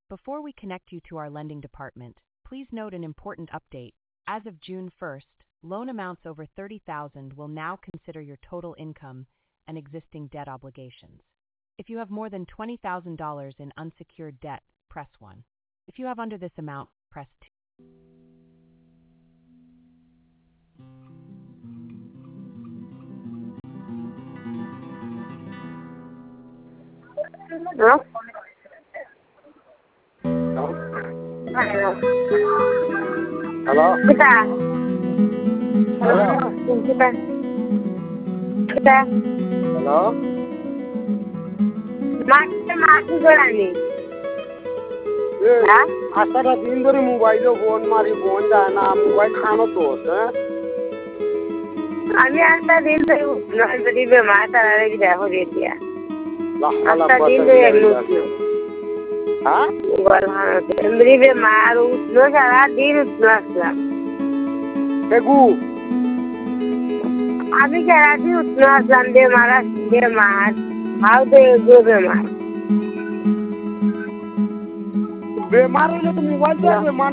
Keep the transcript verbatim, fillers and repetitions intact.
Before we connect you to our lending department, please note an important update. As of June first, loan amounts over thirty thousand dollars will now consider your total income and existing debt obligations. If you have more than twenty thousand dollars in unsecured debt, press one. If you have under this amount, press two. Hello? Hello. Hello? Kita. Hello? Kita. Kita. Hello? মাকে মাকে জড়ানি এ হ্যাঁ আসাটা দিন ধরে মোবাইলে phone মারি phone যায় না মোবাইল খানো তো হ্যাঁ আমি একটা দিন ধরে নয় যদি বেমার তারা রেখে দেখো দিয়ে দিয়া লাখ একটা দিন ধরে এগুলো উঠলো হ্যাঁ এমনি বেমার উঠলো সারা দিন উঠলো আসলাম বেগু আমি সারা দিন উঠলো আসলাম বেমার আসছি বেমার হাও দে বেমার বেমার হলে তো মোবাইল চাইবে